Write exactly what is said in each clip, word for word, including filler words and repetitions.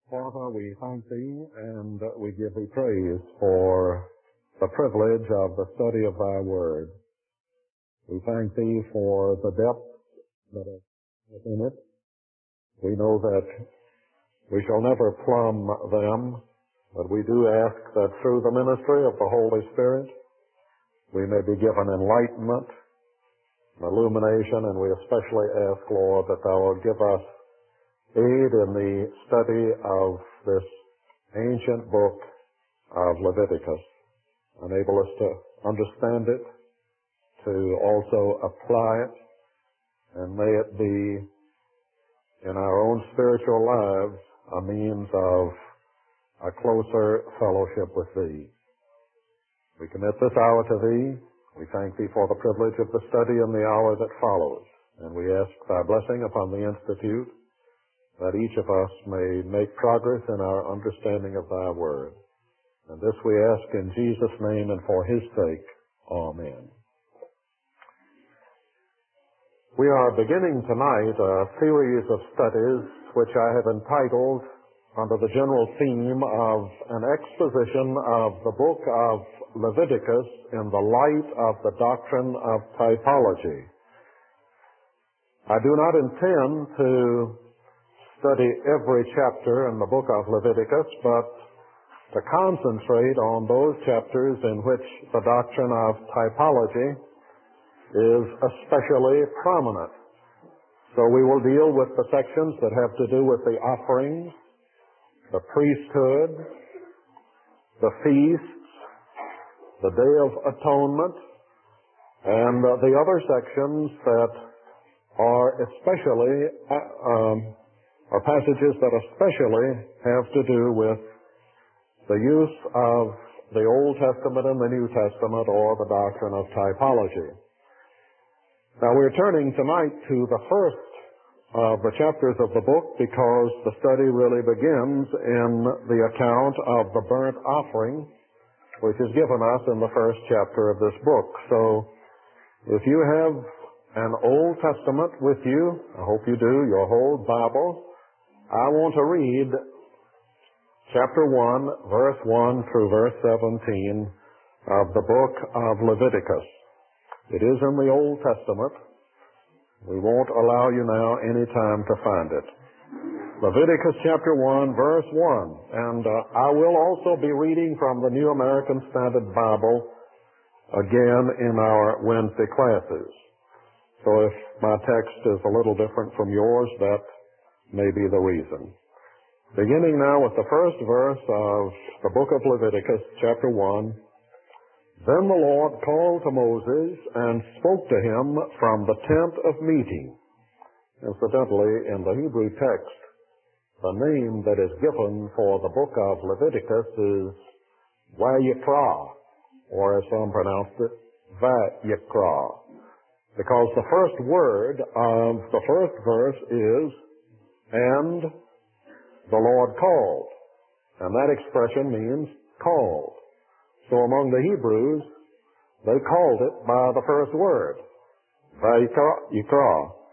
Father, we thank Thee and we give Thee praise for the privilege of the study of Thy Word. We thank Thee for the depth that is within it. We know that we shall never plumb them, but we do ask that through the ministry of the Holy Spirit, we may be given enlightenment, illumination, and we especially ask, Lord, that Thou wilt give us aid in the study of this ancient book of Leviticus. Enable us to understand it, to also apply it, and may it be in our own spiritual lives a means of a closer fellowship with Thee. We commit this hour to Thee. We thank Thee for the privilege of the study in the hour that follows, and we ask Thy blessing upon the Institute, that each of us may make progress in our understanding of Thy Word. And this we ask in Jesus' name and for His sake. Amen. We are beginning tonight a series of studies which I have entitled under the general theme of an exposition of the book of Leviticus in the light of the doctrine of typology. I do not intend to study every chapter in the book of Leviticus, but to concentrate on those chapters in which the doctrine of typology is especially prominent. So we will deal with the sections that have to do with the offerings, the priesthood, the feasts, the Day of Atonement, and uh, the other sections that are especially uh, um, are passages that especially have to do with the use of the Old Testament and the New Testament, or the doctrine of typology. Now, we're turning tonight to the first of the chapters of the book because the study really begins in the account of the burnt offering, which is given us in the first chapter of this book. So, if you have an Old Testament with you, I hope you do, your whole Bible, I want to read chapter one, verse one through verse seventeen of the book of Leviticus. It is in the Old Testament. We won't allow you now any time to find it. Leviticus chapter one, verse one. And uh, I will also be reading from the New American Standard Bible again in our Wednesday classes. So if my text is a little different from yours, that may be the reason. Beginning now with the first verse of the book of Leviticus, chapter one. Then the Lord called to Moses and spoke to him from the tent of meeting. Incidentally, in the Hebrew text, the name that is given for the book of Leviticus is Vayikra, or as some pronounced it, Vayikra. Because the first word of the first verse is, and the Lord called. And that expression means called. So among the Hebrews, they called it by the first word, Vayikra.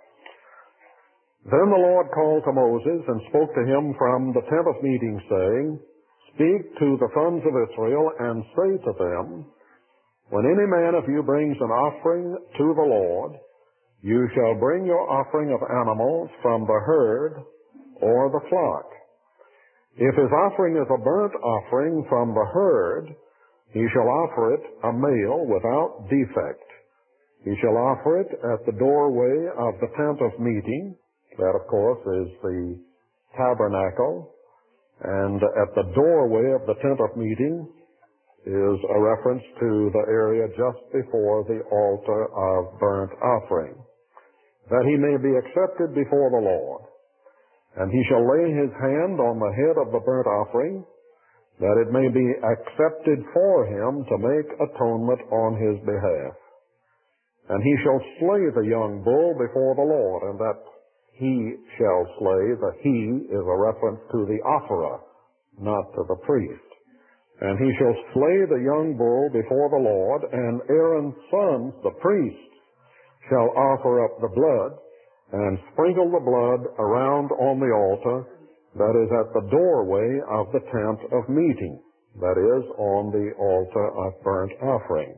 Then the Lord called to Moses and spoke to him from the tent of meeting, saying, Speak to the sons of Israel and say to them, When any man of you brings an offering to the Lord, you shall bring your offering of animals from the herd or the flock. If his offering is a burnt offering from the herd, he shall offer it a male without defect. He shall offer it at the doorway of the tent of meeting. That, of course, is the tabernacle. And at the doorway of the tent of meeting is a reference to the area just before the altar of burnt offering, that he may be accepted before the Lord. And he shall lay his hand on the head of the burnt offering, that it may be accepted for him to make atonement on his behalf. And he shall slay the young bull before the Lord, and that he shall slay, the he is a reference to the offerer, not to the priest. And he shall slay the young bull before the Lord, and Aaron's sons, the priests, shall offer up the blood, and sprinkle the blood around on the altar, that is at the doorway of the tent of meeting, that is, on the altar of burnt offering.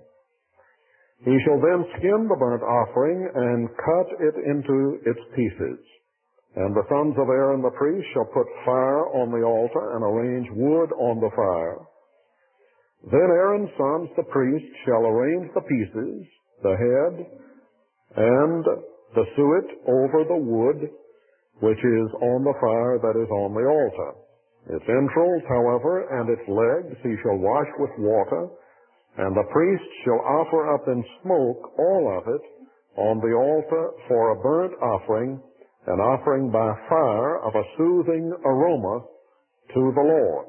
He shall then skin the burnt offering and cut it into its pieces. And the sons of Aaron the priest shall put fire on the altar and arrange wood on the fire. Then Aaron's sons, the priests, shall arrange the pieces, the head, and the suet over the wood which is on the fire that is on the altar. Its entrails, however, and its legs he shall wash with water, and the priest shall offer up in smoke all of it on the altar for a burnt offering, an offering by fire of a soothing aroma to the Lord.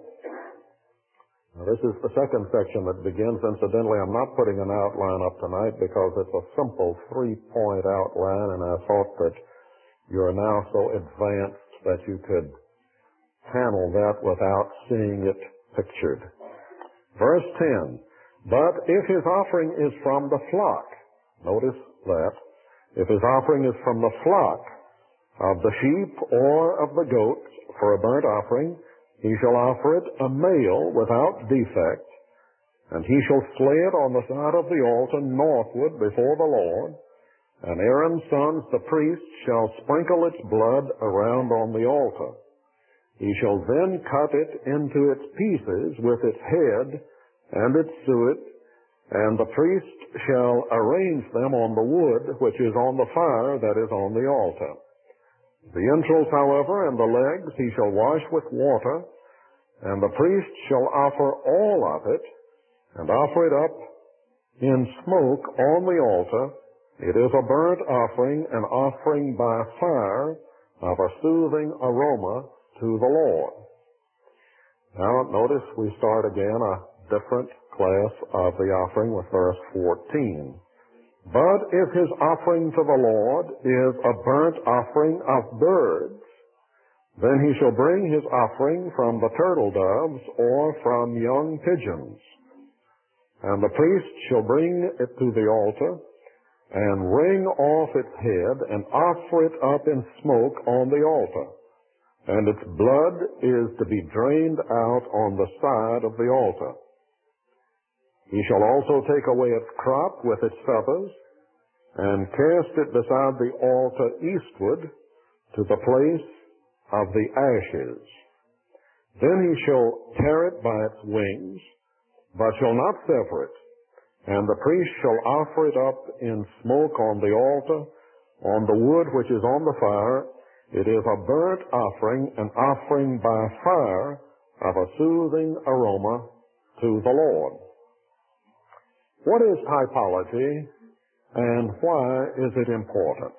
Now, this is the second section that begins. Incidentally, I'm not putting an outline up tonight because it's a simple three-point outline, and I thought that you're now so advanced that you could handle that without seeing it pictured. Verse ten, but if his offering is from the flock, notice that, if his offering is from the flock of the sheep or of the goats for a burnt offering, he shall offer it a male without defect, and he shall slay it on the side of the altar northward before the Lord, and Aaron's sons, the priests, shall sprinkle its blood around on the altar. He shall then cut it into its pieces with its head and its suet, and the priest shall arrange them on the wood which is on the fire that is on the altar. The entrails, however, and the legs he shall wash with water, and the priest shall offer all of it, and offer it up in smoke on the altar. It is a burnt offering, an offering by fire of a soothing aroma to the Lord. Now, notice we start again a different class of the offering with verse fourteen. But if his offering to the Lord is a burnt offering of birds, then he shall bring his offering from the turtle doves or from young pigeons. And the priest shall bring it to the altar and wring off its head and offer it up in smoke on the altar. And its blood is to be drained out on the side of the altar. He shall also take away its crop with its feathers, and cast it beside the altar eastward to the place of the ashes. Then he shall tear it by its wings, but shall not sever it. And the priest shall offer it up in smoke on the altar, on the wood which is on the fire. It is a burnt offering, an offering by fire of a soothing aroma to the Lord. What is typology, and why is it important?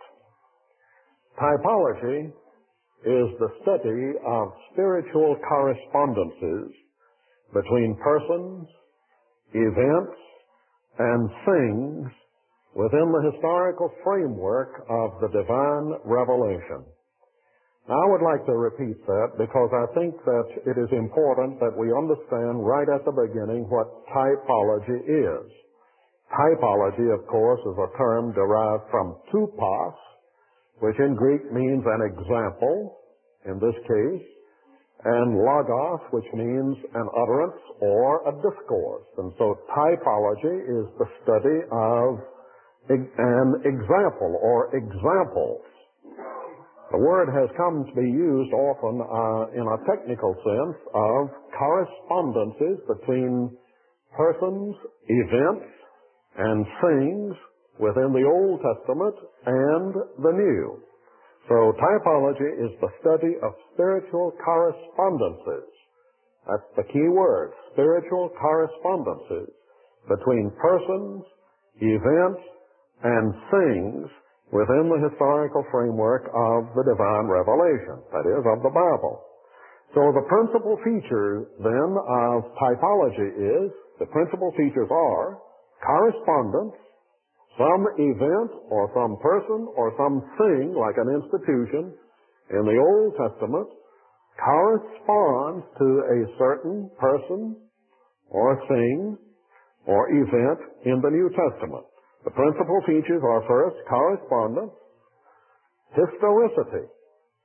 Typology is the study of spiritual correspondences between persons, events, and things within the historical framework of the divine revelation. Now, I would like to repeat that because I think that it is important that we understand right at the beginning what typology is. Typology, of course, is a term derived from tupos, which in Greek means an example, in this case, and logos, which means an utterance or a discourse. And so typology is the study of an example or examples. The word has come to be used often uh, in a technical sense of correspondences between persons, events, and things within the Old Testament and the New. So typology is the study of spiritual correspondences. That's the key word, spiritual correspondences between persons, events, and things within the historical framework of the divine revelation, that is, of the Bible. So the principal feature then of typology is, the principal features are correspondence, some event or some person or some thing like an institution in the Old Testament corresponds to a certain person or thing or event in the New Testament. The principal features are first correspondence, historicity.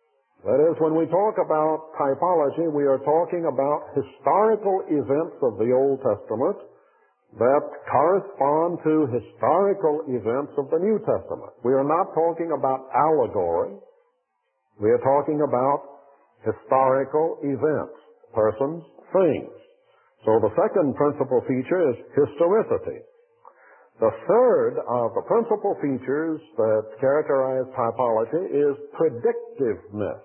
That is, when we talk about typology, we are talking about historical events of the Old Testament that correspond to historical events of the New Testament. We are not talking about allegory. We are talking about historical events, persons, things. So the second principal feature is historicity. The third of the principal features that characterize typology is predictiveness.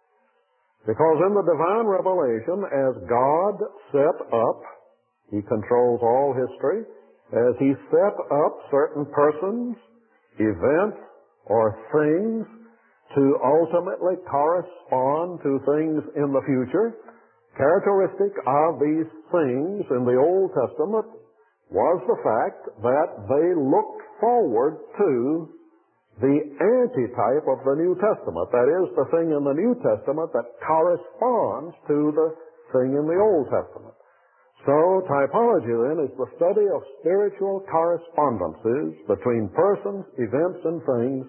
Because in the divine revelation, as God set up, He controls all history, as He set up certain persons, events, or things to ultimately correspond to things in the future, characteristic of these things in the Old Testament was the fact that they looked forward to the antitype of the New Testament. That is, the thing in the New Testament that corresponds to the thing in the Old Testament. So, typology then is the study of spiritual correspondences between persons, events, and things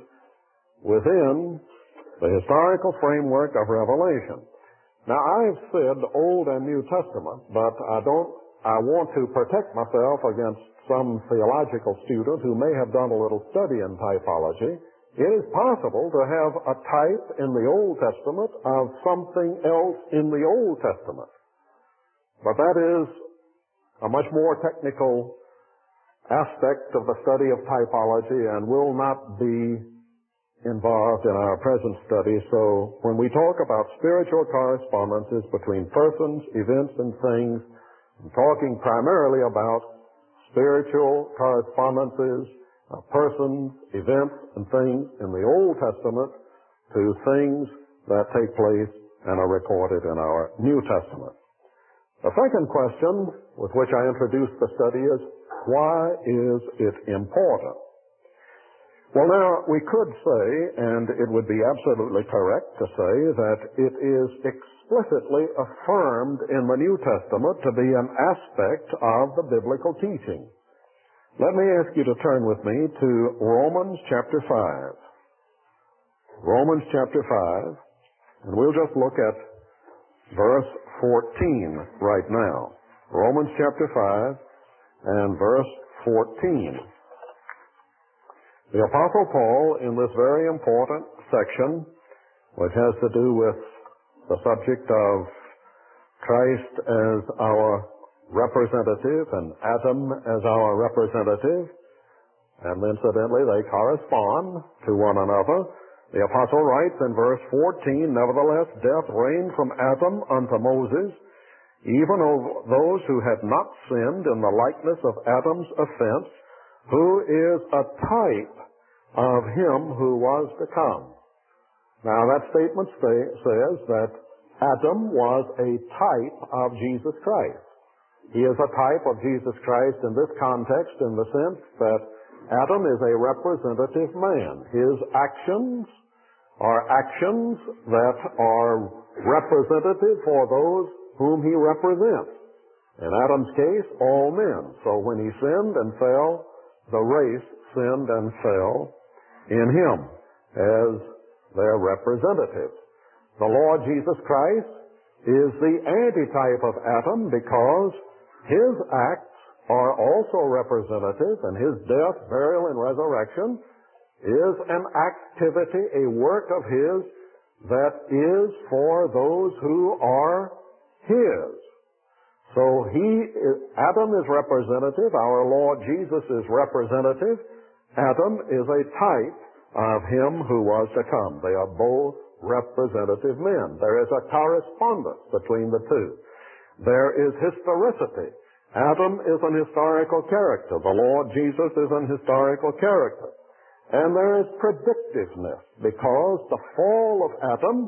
within the historical framework of Revelation. Now, I've said Old and New Testament, but I don't I want to protect myself against some theological student who may have done a little study in typology. It is possible to have a type in the Old Testament of something else in the Old Testament. But that is a much more technical aspect of the study of typology and will not be involved in our present study. So when we talk about spiritual correspondences between persons, events, and things, I'm talking primarily about spiritual correspondences of persons, events, and things in the Old Testament to things that take place and are recorded in our New Testament. The second question with which I introduced the study is, why is it important? Well, now, we could say, and it would be absolutely correct to say, that it is explicitly affirmed in the New Testament to be an aspect of the biblical teaching. Let me ask you to turn with me to Romans chapter five. Romans chapter five, and we'll just look at verse fourteen right now. Romans chapter five and verse fourteen. The Apostle Paul, in this very important section, which has to do with the subject of Christ as our representative and Adam as our representative, and incidentally they correspond to one another. The Apostle writes in verse fourteen, "Nevertheless, death reigned from Adam unto Moses, even over those who had not sinned in the likeness of Adam's offense, who is a type of him who was to come." Now that statement say, says that Adam was a type of Jesus Christ. He is a type of Jesus Christ in this context in the sense that Adam is a representative man. His actions are actions that are representative for those whom he represents. In Adam's case, all men. So when he sinned and fell, the race sinned and fell in him as their representative. The Lord Jesus Christ is the antitype of Adam because his acts are also representative, and his death, burial, and resurrection is an activity, a work of his that is for those who are his. So he is, Adam is representative, our Lord Jesus is representative. Adam is a type of him who was to come. They are both representative men. There is a correspondence between the two. There is historicity. Adam is an historical character. The Lord Jesus is an historical character. And there is predictiveness because the fall of Adam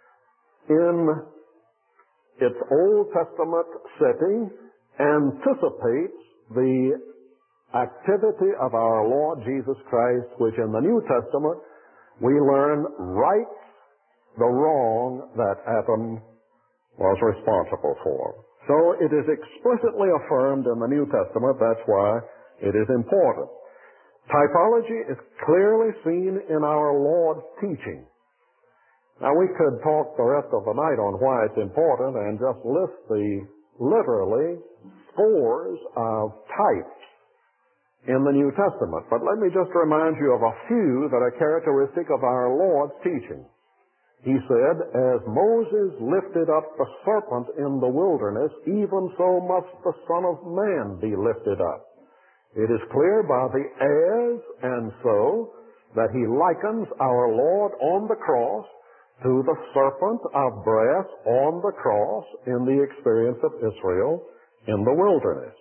in its Old Testament setting anticipates the activity of our Lord Jesus Christ, which in the New Testament we learn rights the wrong that Adam was responsible for. So it is explicitly affirmed in the New Testament. That's why it is important. Typology is clearly seen in our Lord's teaching. Now, we could talk the rest of the night on why it's important and just list the literally scores of types in the New Testament. But let me just remind you of a few that are characteristic of our Lord's teaching. He said, as Moses lifted up the serpent in the wilderness, even so must the Son of Man be lifted up. It is clear by the as and so that he likens our Lord on the cross to the serpent of brass on the cross in the experience of Israel in the wilderness.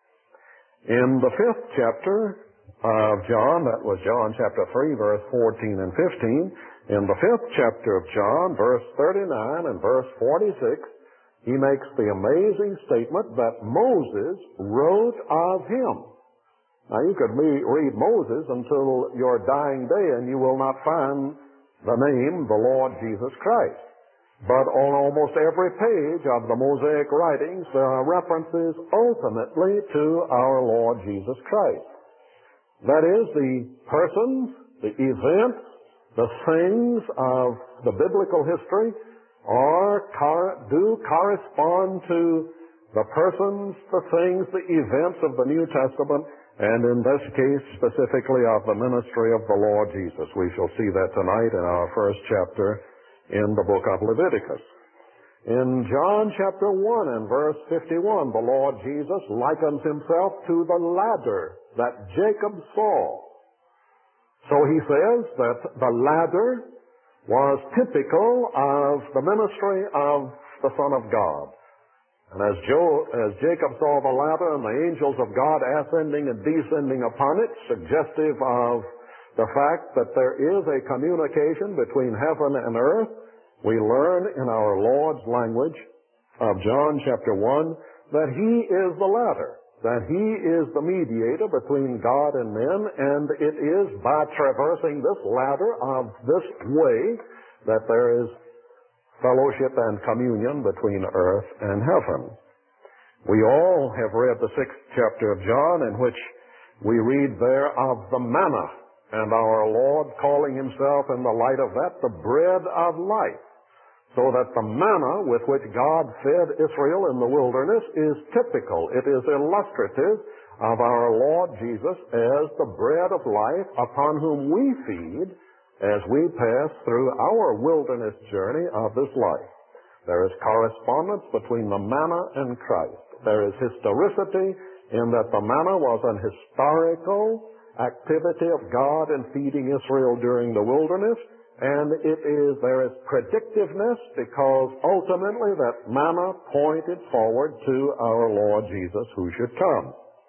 In the fifth chapter of John, that was John chapter three, verse fourteen and fifteen, in the fifth chapter of John, verse thirty-nine and verse forty-six, he makes the amazing statement that Moses wrote of him. Now, you could read Moses until your dying day, and you will not find the name, the Lord Jesus Christ. But on almost every page of the Mosaic writings, there are references ultimately to our Lord Jesus Christ. That is, the persons, the events, the things of the biblical history are, do correspond to the persons, the things, the events of the New Testament, and in this case, specifically of the ministry of the Lord Jesus. We shall see that tonight in our first chapter in the book of Leviticus. In John chapter one and verse fifty-one, the Lord Jesus likens himself to the ladder that Jacob saw. So he says that the ladder was typical of the ministry of the Son of God. And as, Joe, as Jacob saw the ladder and the angels of God ascending and descending upon it, suggestive of the fact that there is a communication between heaven and earth, we learn in our Lord's language of John chapter one that he is the ladder, that he is the mediator between God and men, and it is by traversing this ladder of this way that there is fellowship and communion between earth and heaven. We all have read the sixth chapter of John, in which we read there of the manna, and our Lord calling himself in the light of that the bread of life, so that the manna with which God fed Israel in the wilderness is typical. It is illustrative of our Lord Jesus as the bread of life upon whom we feed as we pass through our wilderness journey of this life. There is correspondence between the manna and Christ. There is historicity in that the manna was an historical activity of God in feeding Israel during the wilderness, and it is, there is predictiveness because ultimately that manna pointed forward to our Lord Jesus who should come.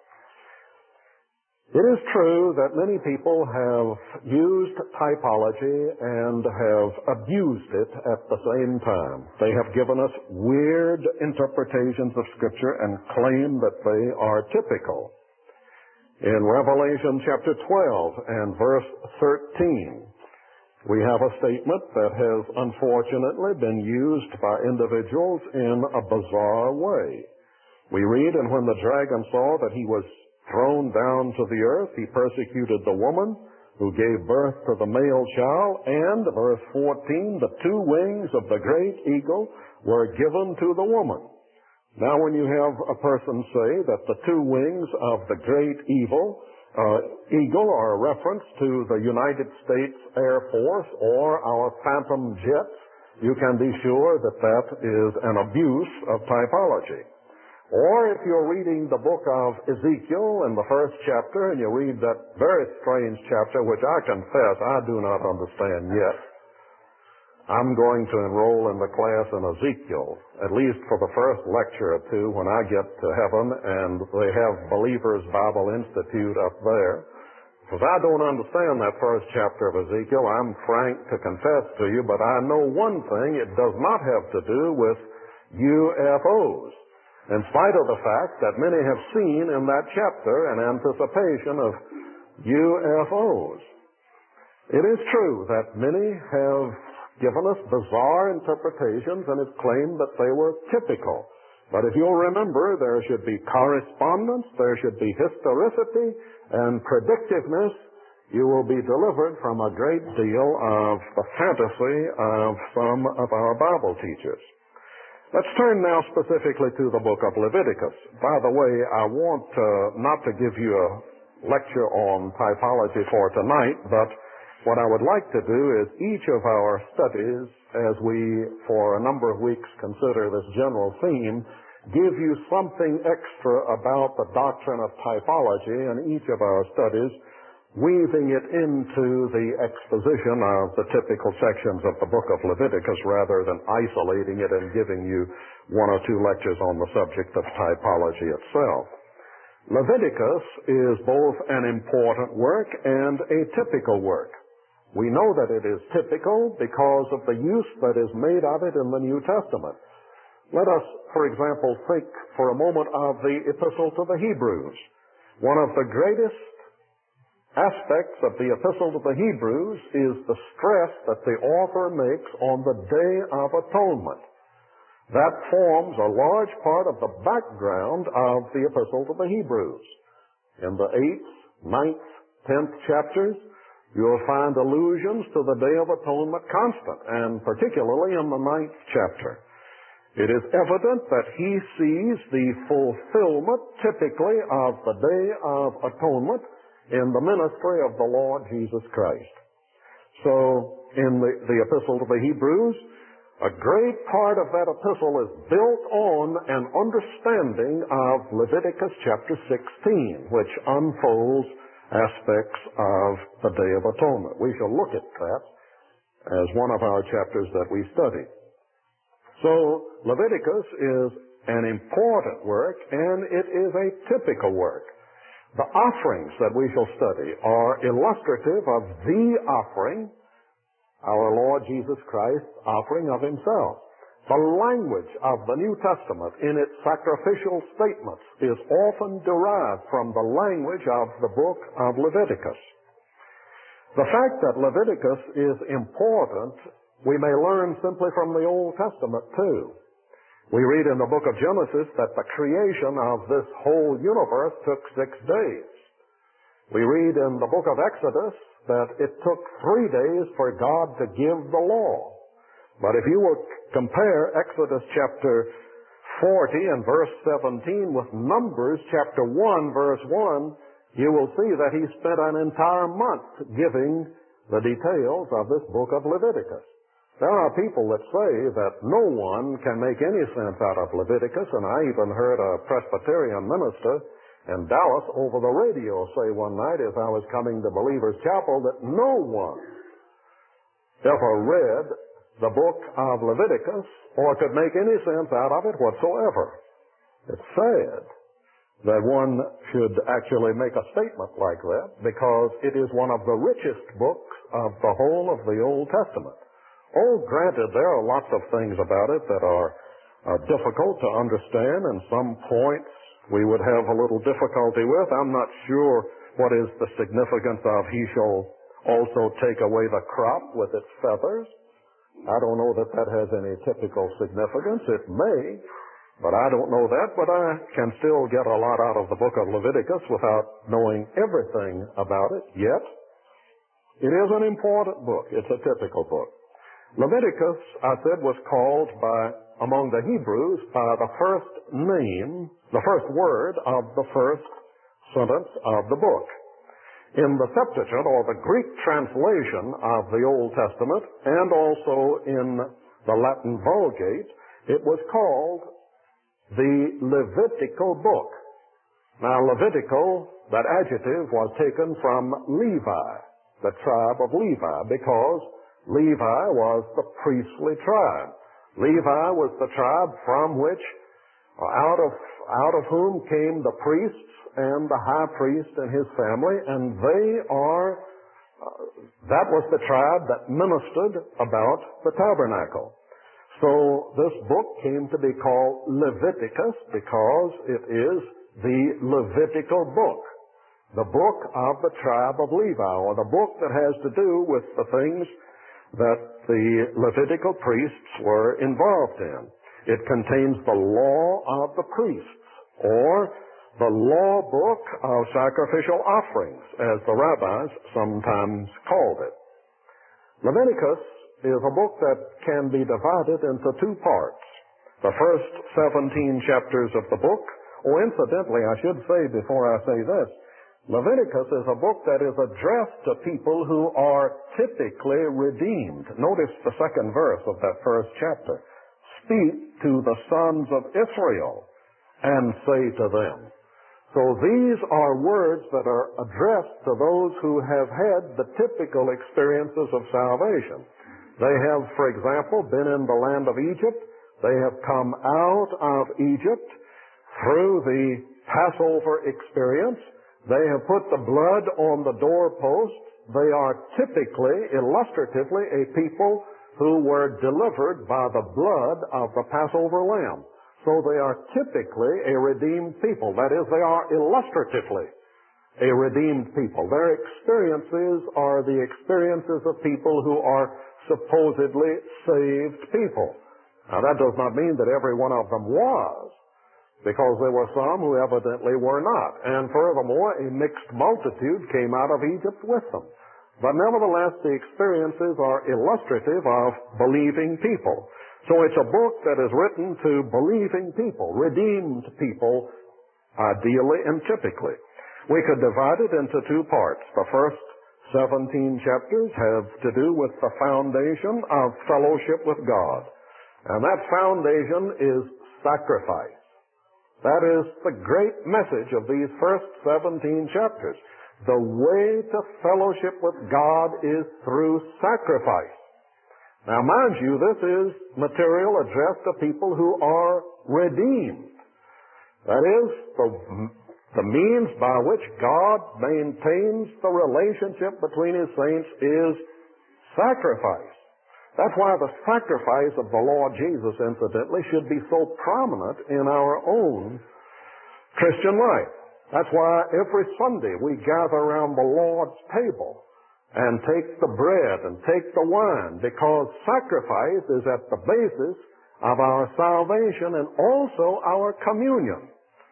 It is true that many people have used typology and have abused it at the same time. They have given us weird interpretations of Scripture and claim that they are typical. In Revelation chapter twelve and verse thirteen, we have a statement that has unfortunately been used by individuals in a bizarre way. We read, and when the dragon saw that he was thrown down to the earth, he persecuted the woman who gave birth to the male child, and, verse fourteen, the two wings of the great eagle were given to the woman. Now, when you have a person say that the two wings of the great evil, uh, eagle are a reference to the United States Air Force or our Phantom jets, you can be sure that that is an abuse of typology. Or if you're reading the book of Ezekiel in the first chapter, and you read that very strange chapter, which I confess I do not understand yet. I'm going to enroll in the class in Ezekiel, at least for the first lecture or two when I get to heaven, and they have Believers Bible Institute up there. Because I don't understand that first chapter of Ezekiel, I'm frank to confess to you, but I know one thing, it does not have to do with U F Os. In spite of the fact that many have seen in that chapter an anticipation of U F Os. It is true that many have given us bizarre interpretations and have claimed that they were typical. But if you'll remember, there should be correspondence, there should be historicity and predictiveness you will be delivered from a great deal of the fantasy of some of our Bible teachers. Let's turn now specifically to the book of Leviticus. By the way, I want uh, not to give you a lecture on typology for tonight, but what I would like to do is each of our studies, as we for a number of weeks consider this general theme, give you something extra about the doctrine of typology in each of our studies, weaving it into the exposition of the typical sections of the book of Leviticus rather than isolating it and giving you one or two lectures on the subject of typology itself. Leviticus is both an important work and a typical work. We know that it is typical because of the use that is made of it in the New Testament. Let us, for example, think for a moment of the Epistle to the Hebrews. One of the greatest aspects of the Epistle to the Hebrews is the stress that the author makes on the Day of Atonement. That forms a large part of the background of the Epistle to the Hebrews. In the eighth, ninth, tenth chapters, you'll find allusions to the Day of Atonement constant, and particularly in the ninth chapter. It is evident that he sees the fulfillment typically of the Day of Atonement in the ministry of the Lord Jesus Christ. So, in the, the Epistle to the Hebrews, a great part of that epistle is built on an understanding of Leviticus chapter sixteen, which unfolds aspects of the Day of Atonement. We shall look at that as one of our chapters that we study. So, Leviticus is an important work, and it is a typical work. The offerings that we shall study are illustrative of the offering, our Lord Jesus Christ's offering of himself. The language of the New Testament in its sacrificial statements is often derived from the language of the book of Leviticus. The fact that Leviticus is important, we may learn simply from the Old Testament too. We read in the book of Genesis that the creation of this whole universe took six days. We read in the book of Exodus that it took three days for God to give the law. But if you will compare Exodus chapter forty and verse seventeen with Numbers chapter one verse one, you will see that he spent an entire month giving the details of this book of Leviticus. There are people that say that no one can make any sense out of Leviticus, and I even heard a Presbyterian minister in Dallas over the radio say one night as I was coming to Believer's Chapel that no one ever read the book of Leviticus or could make any sense out of it whatsoever. It's sad that one should actually make a statement like that because it is one of the richest books of the whole of the Old Testament. Oh, granted, there are lots of things about it that are, are difficult to understand, and some points we would have a little difficulty with. I'm not sure what is the significance of he shall also take away the crop with its feathers. I don't know that that has any typical significance. It may, but I don't know that, but I can still get a lot out of the book of Leviticus without knowing everything about it yet. It is an important book. It's a typical book. Leviticus, I said, was called by, among the Hebrews, by the first name, the first word of the first sentence of the book. In the Septuagint, or the Greek translation of the Old Testament, and also in the Latin Vulgate, it was called the Levitical book. Now, Levitical, that adjective was taken from Levi, the tribe of Levi, because Levi was the priestly tribe. Levi was the tribe from which, out of, out of whom came the priests and the high priest and his family, and they are, uh, that was the tribe that ministered about the tabernacle. So this book came to be called Leviticus because it is the Levitical book, the book of the tribe of Levi, or the book that has to do with the things that the Levitical priests were involved in. It contains the law of the priests, or the law book of sacrificial offerings, as the rabbis sometimes called it. Leviticus is a book that can be divided into two parts. The first seventeen chapters of the book, oh, incidentally, I should say before I say this, Leviticus is a book that is addressed to people who are typically redeemed. Notice the second verse of that first chapter. Speak to the sons of Israel and say to them. So these are words that are addressed to those who have had the typical experiences of salvation. They have, for example, been in the land of Egypt. They have come out of Egypt through the Passover experience. They have put the blood on the doorpost. They are typically, illustratively, a people who were delivered by the blood of the Passover lamb. So they are typically a redeemed people. That is, they are illustratively a redeemed people. Their experiences are the experiences of people who are supposedly saved people. Now, that does not mean that every one of them was, because there were some who evidently were not. And furthermore, a mixed multitude came out of Egypt with them. But nevertheless, the experiences are illustrative of believing people. So it's a book that is written to believing people, redeemed people, ideally and typically. We could divide it into two parts. The first seventeen chapters have to do with the foundation of fellowship with God. And that foundation is sacrifice. That is the great message of these first seventeen chapters. The way to fellowship with God is through sacrifice. Now, mind you, this is material addressed to people who are redeemed. That is, the, the means by which God maintains the relationship between His saints is sacrifice. That's why the sacrifice of the Lord Jesus, incidentally, should be so prominent in our own Christian life. That's why every Sunday we gather around the Lord's table and take the bread and take the wine, because sacrifice is at the basis of our salvation and also our communion.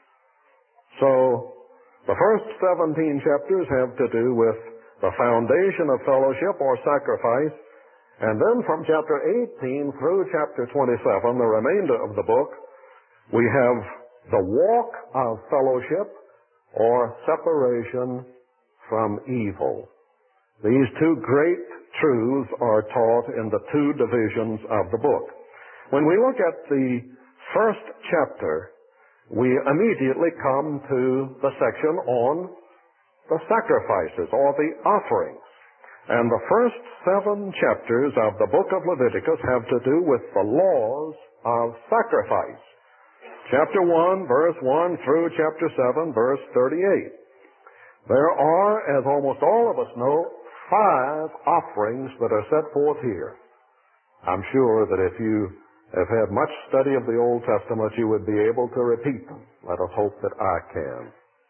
So, the first seventeen chapters have to do with the foundation of fellowship or sacrifice, and then from chapter eighteen through chapter twenty-seven, the remainder of the book, we have the walk of fellowship or separation from evil. These two great truths are taught in the two divisions of the book. When we look at the first chapter, we immediately come to the section on the sacrifices or the offerings. And the first seven chapters of the book of Leviticus have to do with the laws of sacrifice. Chapter one, verse one through chapter seven, verse thirty-eight. There are, as almost all of us know, five offerings that are set forth here. I'm sure that if you have had much study of the Old Testament, you would be able to repeat them. Let us hope that I can.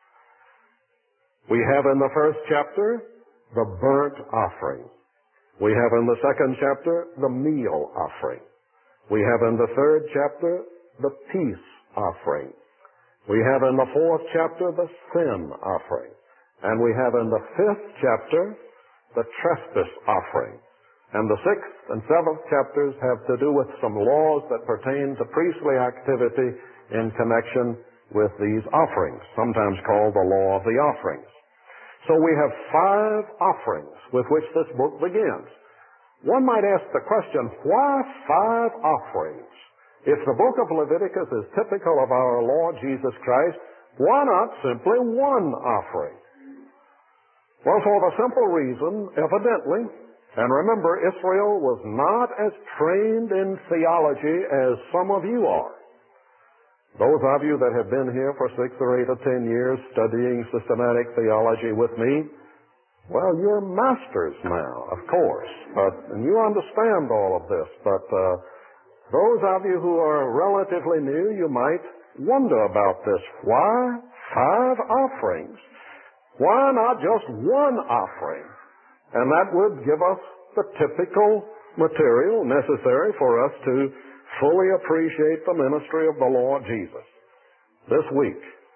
We have in the first chapter the burnt offering. We have in the second chapter the meal offering. We have in the third chapter the peace offering. We have in the fourth chapter the sin offering. And we have in the fifth chapter the trespass offering. And the sixth and seventh chapters have to do with some laws that pertain to priestly activity in connection with these offerings, sometimes called the law of the offerings. So we have five offerings with which this book begins. One might ask the question, why five offerings? If the book of Leviticus is typical of our Lord Jesus Christ, why not simply one offering? Well, for the simple reason, evidently, and remember, Israel was not as trained in theology as some of you are. Those of you that have been here for six or eight or ten years studying systematic theology with me, well, you're masters now, of course, but and you understand all of this. But uh, those of you who are relatively new, you might wonder about this. Why five offerings? Why not just one offering? And that would give us the typical material necessary for us to fully appreciate the ministry of the Lord Jesus. This week,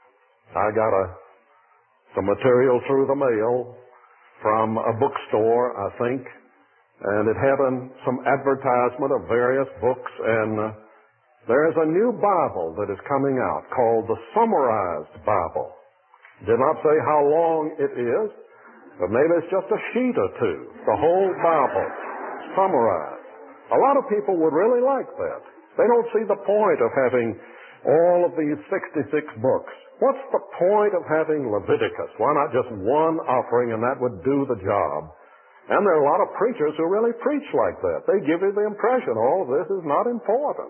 I got a, some material through the mail from a bookstore, I think, and it had an, some advertisement of various books, and uh, there's a new Bible that is coming out called the Summarized Bible. Did not say how long it is, but maybe it's just a sheet or two, the whole Bible summarized. A lot of people would really like that. They don't see the point of having all of these sixty-six books. What's the point of having Leviticus? Why not just one offering and that would do the job? And there are a lot of preachers who really preach like that. They give you the impression all of this is not important.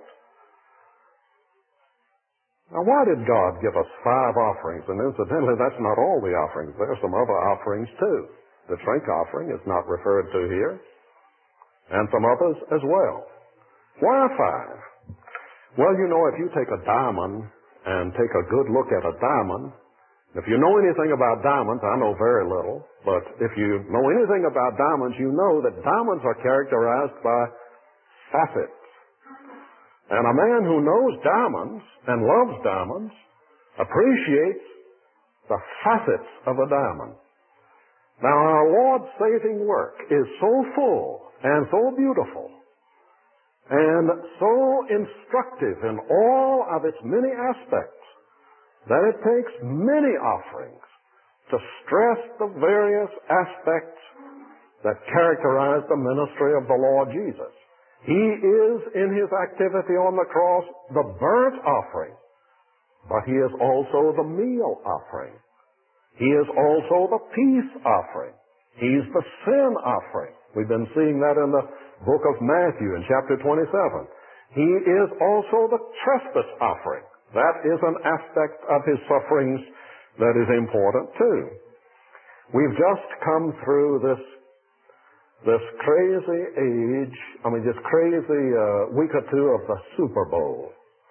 Now, why did God give us five offerings? And incidentally, that's not all the offerings. There are some other offerings too. The drink offering is not referred to here, and some others as well. Why five? Well, you know, if you take a diamond and take a good look at a diamond, if you know anything about diamonds, I know very little, but if you know anything about diamonds, you know that diamonds are characterized by facets. And a man who knows diamonds and loves diamonds appreciates the facets of a diamond. Now, our Lord's saving work is so full and so beautiful and so instructive in all of its many aspects that it takes many offerings to stress the various aspects that characterize the ministry of the Lord Jesus. He is, in his activity on the cross, the burnt offering, but he is also the meal offering. He is also the peace offering. He's the sin offering. We've been seeing that in the book of Matthew in chapter twenty-seven. He is also the trespass offering. That is an aspect of his sufferings that is important too. We've just come through this This crazy age, I mean, this crazy uh, week or two of the Super Bowl.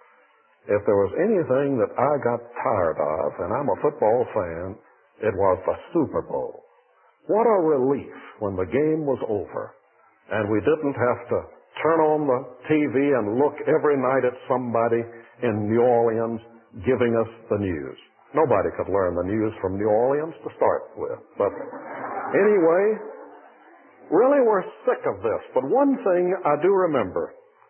If there was anything that I got tired of, and I'm a football fan, it was the Super Bowl. What a relief when the game was over, and we didn't have to turn on the T V and look every night at somebody in New Orleans giving us the news. Nobody could learn the news from New Orleans to start with. But anyway, really, we're sick of this, but one thing I do remember.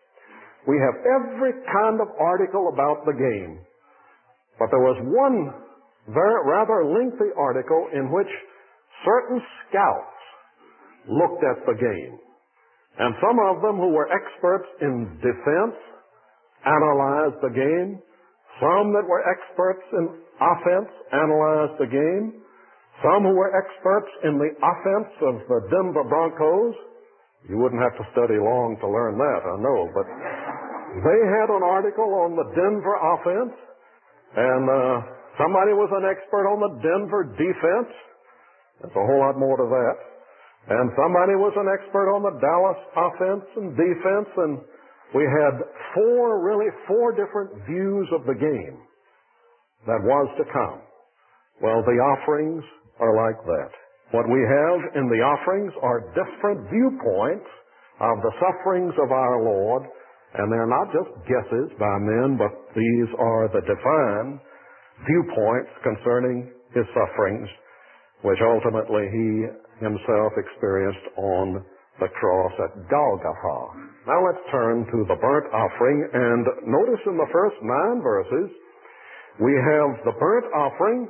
We have every kind of article about the game, but there was one very, rather lengthy article in which certain scouts looked at the game. And some of them who were experts in defense analyzed the game. Some that were experts in offense analyzed the game. Some who were experts in the offense of the Denver Broncos. You wouldn't have to study long to learn that, I know, but they had an article on the Denver offense, and uh, somebody was an expert on the Denver defense. There's a whole lot more to that. And somebody was an expert on the Dallas offense and defense, and we had four, really four different views of the game that was to come. Well, the offerings are like that. What we have in the offerings are different viewpoints of the sufferings of our Lord, and they're not just guesses by men, but these are the divine viewpoints concerning his sufferings, which ultimately he himself experienced on the cross at Golgotha. Now let's turn to the burnt offering, and notice in the first nine verses, we have the burnt offering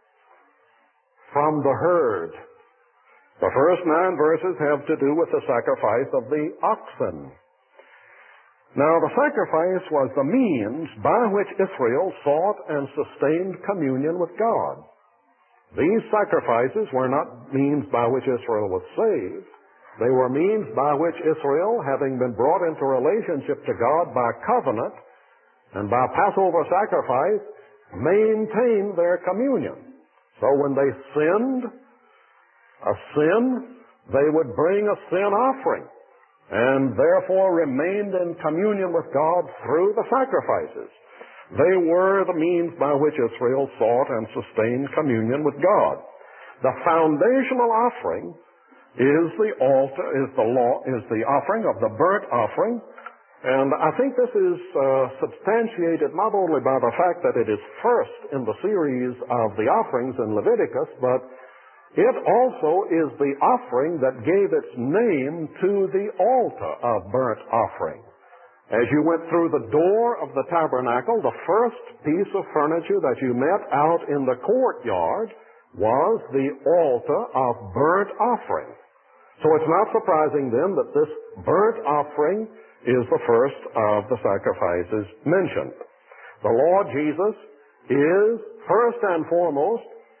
from the herd. The first nine verses have to do with the sacrifice of the oxen. Now, the sacrifice was the means by which Israel sought and sustained communion with God. These sacrifices were not means by which Israel was saved. They were means by which Israel, having been brought into relationship to God by covenant and by Passover sacrifice, maintained their communion. So when they sinned a sin, they would bring a sin offering and therefore remained in communion with God through the sacrifices. They were the means by which Israel sought and sustained communion with God. The foundational offering is the altar, is the law, is the offering of the burnt offering, And I think this is uh, substantiated not only by the fact that it is first in the series of the offerings in Leviticus, but it also is the offering that gave its name to the altar of burnt offering. As you went through the door of the tabernacle, the first piece of furniture that you met out in the courtyard was the altar of burnt offering. So it's not surprising then that this burnt offering is the first of the sacrifices mentioned. The Lord Jesus is first and foremost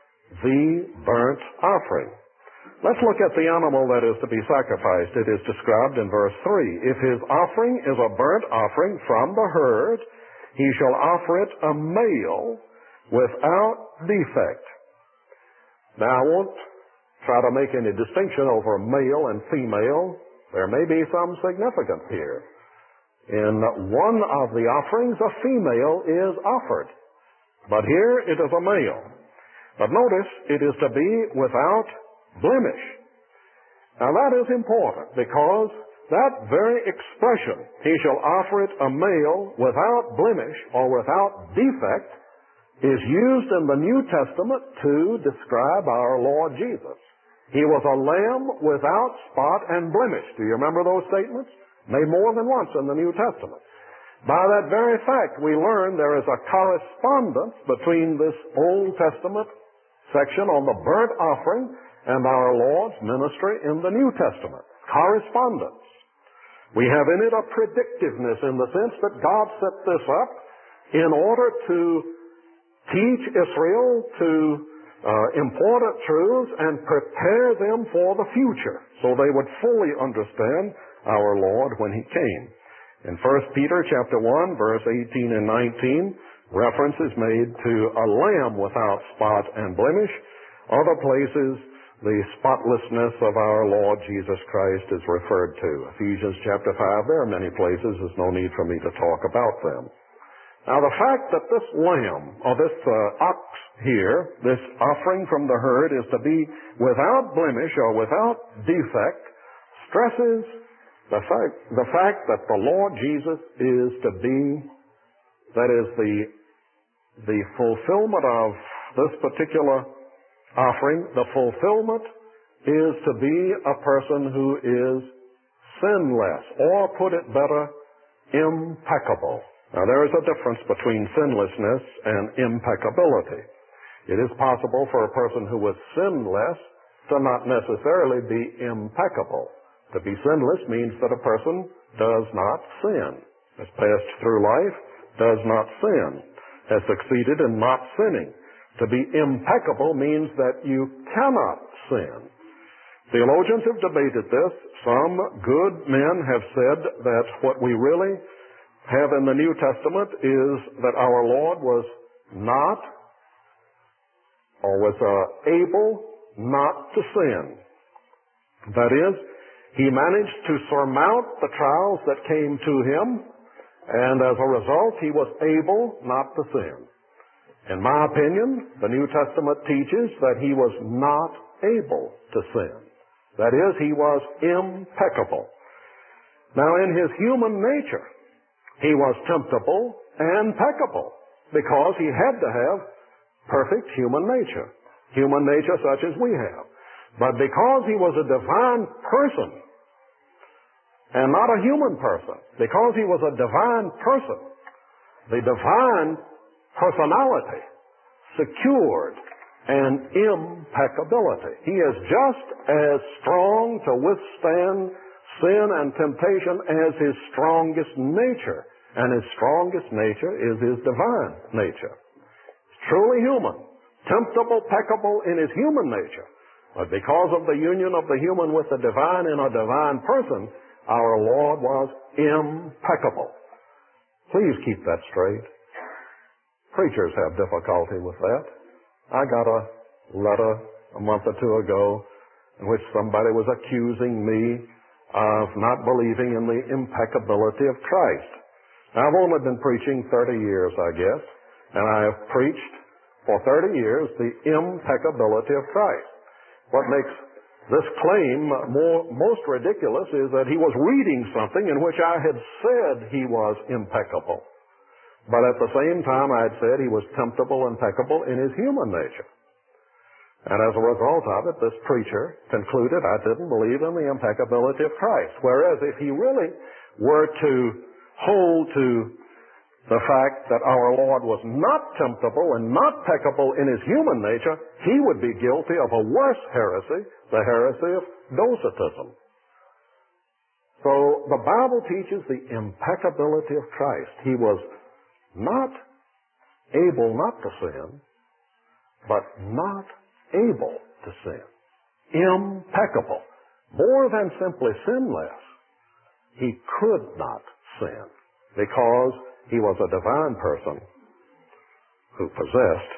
the burnt offering. Let's look at the animal that is to be sacrificed. It is described in verse three. If his offering is a burnt offering from the herd, he shall offer it a male without defect. Now, I won't try to make any distinction over male and female. There may be some significance here. In one of the offerings, a female is offered, but here it is a male. But notice, it is to be without blemish. Now that is important because that very expression, he shall offer it a male without blemish or without defect, is used in the New Testament to describe our Lord Jesus. He was a lamb without spot and blemish. Do you remember those statements? Made more than once in the New Testament. By that very fact, we learn there is a correspondence between this Old Testament section on the burnt offering and our Lord's ministry in the New Testament. Correspondence. We have in it a predictiveness in the sense that God set this up in order to teach Israel to uh, important truths and prepare them for the future so they would fully understand our Lord when he came. In First Peter chapter one, verse eighteen and nineteen, reference is made to a lamb without spot and blemish. Other places, the spotlessness of our Lord Jesus Christ is referred to. Ephesians chapter five, there are many places. There's no need for me to talk about them. Now, the fact that this lamb, or this uh, ox here, this offering from the herd, is to be without blemish or without defect, stresses the fact, the fact that the Lord Jesus is to be, that is, the, the fulfillment of this particular offering, the fulfillment is to be a person who is sinless, or put it better, impeccable. Now, there is a difference between sinlessness and impeccability. It is possible for a person who is sinless to not necessarily be impeccable. To be sinless means that a person does not sin, has passed through life, does not sin, has succeeded in not sinning. To be impeccable means that you cannot sin. Theologians have debated this. Some good men have said that what we really have in the New Testament is that our Lord was not, or was uh, able not to sin. That is, he managed to surmount the trials that came to him, and as a result, he was able not to sin. In my opinion, the New Testament teaches that he was not able to sin. That is, he was impeccable. Now, in his human nature, he was temptable and peccable because he had to have perfect human nature, human nature such as we have. But because he was a divine person, and not a human person, because he was a divine person, the divine personality secured an impeccability. He is just as strong to withstand sin and temptation as his strongest nature, and his strongest nature is his divine nature. He's truly human, temptable, peccable in his human nature, but because of the union of the human with the divine in a divine person, our Lord was impeccable. Please keep that straight. Preachers have difficulty with that. I got a letter a month or two ago in which somebody was accusing me of not believing in the impeccability of Christ. Now, I've only been preaching thirty years, I guess, and I have preached for thirty years the impeccability of Christ. What makes This claim, more, most ridiculous, is that he was reading something in which I had said he was impeccable. But at the same time, I had said he was temptable, impeccable in his human nature. And as a result of it, this preacher concluded I didn't believe in the impeccability of Christ. Whereas if he really were to hold to the fact that our Lord was not temptable and not peccable in his human nature, he would be guilty of a worse heresy, the heresy of Docetism. So the Bible teaches the impeccability of Christ. He was not able not to sin, but not able to sin. Impeccable. More than simply sinless. He could not sin because he was a divine person who possessed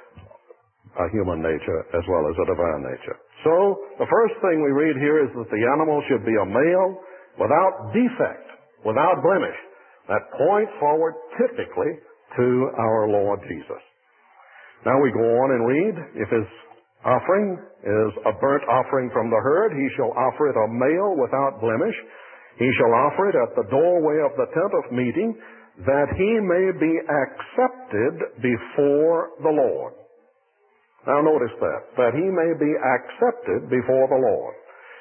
a human nature as well as a divine nature. So, the first thing we read here is that the animal should be a male without defect, without blemish. That points forward typically to our Lord Jesus. Now we go on and read, if his offering is a burnt offering from the herd, he shall offer it a male without blemish. He shall offer it at the doorway of the tent of meeting, that he may be accepted before the Lord. Now notice that, that he may be accepted before the Lord.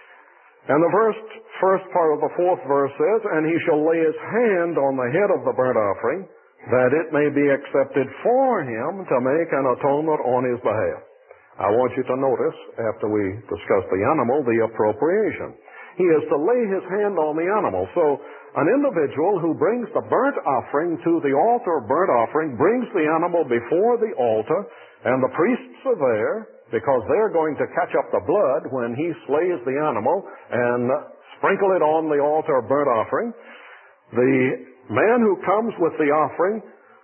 And the first, first part of the fourth verse says, and he shall lay his hand on the head of the burnt offering, that it may be accepted for him to make an atonement on his behalf. I want you to notice, after we discuss the animal, the appropriation. He is to lay his hand on the animal. So an individual who brings the burnt offering to the altar of burnt offering brings the animal before the altar, and the priests are there because they're going to catch up the blood when he slays the animal and sprinkle it on the altar of burnt offering. The man who comes with the offering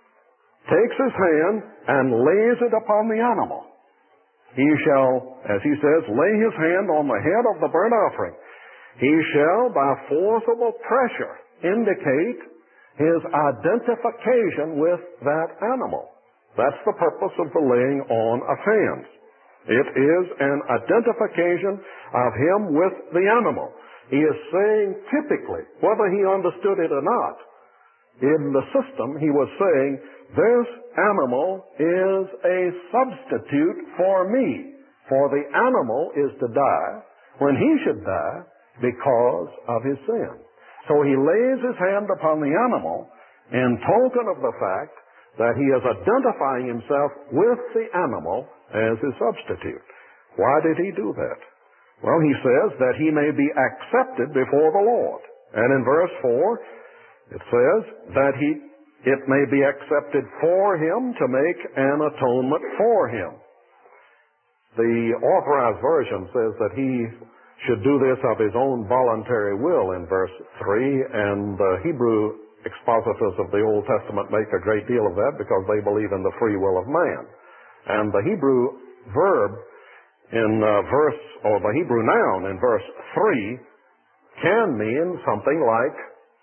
takes his hand and lays it upon the animal. He shall, as he says, lay his hand on the head of the burnt offering. He shall, by forcible pressure, indicate his identification with that animal. That's the purpose of the laying on of hands. It is an identification of him with the animal. He is saying typically, whether he understood it or not, in the system he was saying, this animal is a substitute for me. For the animal is to die when he should die because of his sin. So he lays his hand upon the animal in token of the fact that he is identifying himself with the animal as his substitute. Why did he do that? Well, he says that he may be accepted before the Lord. And in verse four, it says that he, it may be accepted for him to make an atonement for him. The Authorized Version says that he should do this of his own voluntary will in verse three, and the Hebrew expositors of the Old Testament make a great deal of that because they believe in the free will of man. And the Hebrew verb in uh, verse, or the Hebrew noun in verse three can mean something like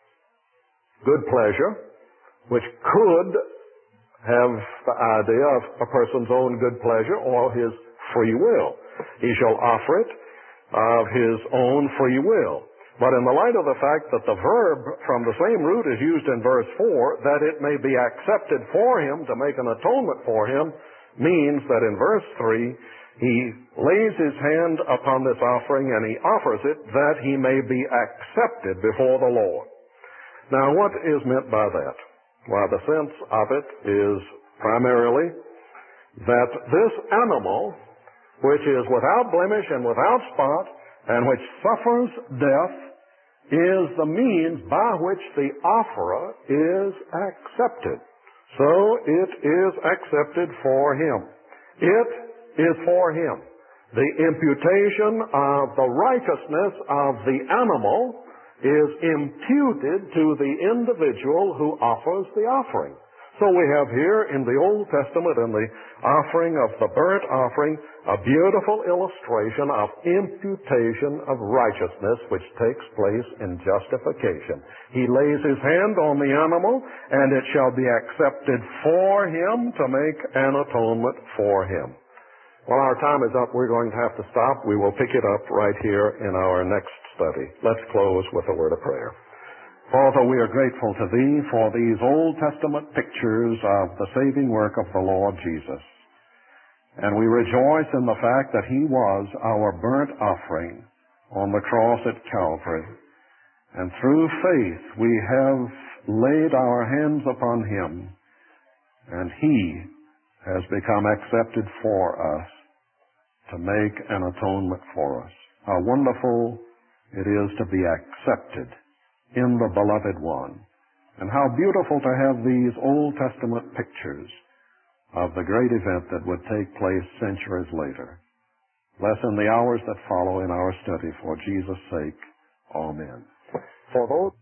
good pleasure, which could have the idea of a person's own good pleasure or his free will. He shall offer it of his own free will. But in the light of the fact that the verb from the same root is used in verse four, that it may be accepted for him to make an atonement for him, means that in verse three, he lays his hand upon this offering and he offers it that he may be accepted before the Lord. Now, what is meant by that? Well, the sense of it is primarily that this animal, which is without blemish and without spot, and which suffers death, is the means by which the offerer is accepted. So it is accepted for him. It is for him. The imputation of the righteousness of the animal is imputed to the individual who offers the offering. So we have here in the Old Testament, in the offering of the burnt offering, a beautiful illustration of imputation of righteousness which takes place in justification. He lays his hand on the animal, and it shall be accepted for him to make an atonement for him. Well, our time is up. We're going to have to stop. We will pick it up right here in our next study. Let's close with a word of prayer. Father, we are grateful to Thee for these Old Testament pictures of the saving work of the Lord Jesus. And we rejoice in the fact that He was our burnt offering on the cross at Calvary. And through faith we have laid our hands upon Him, and He has become accepted for us to make an atonement for us. How wonderful it is to be accepted in the Beloved One. And how beautiful to have these Old Testament pictures of the great event that would take place centuries later. Bless in the hours that follow in our study for Jesus' sake. Amen. For those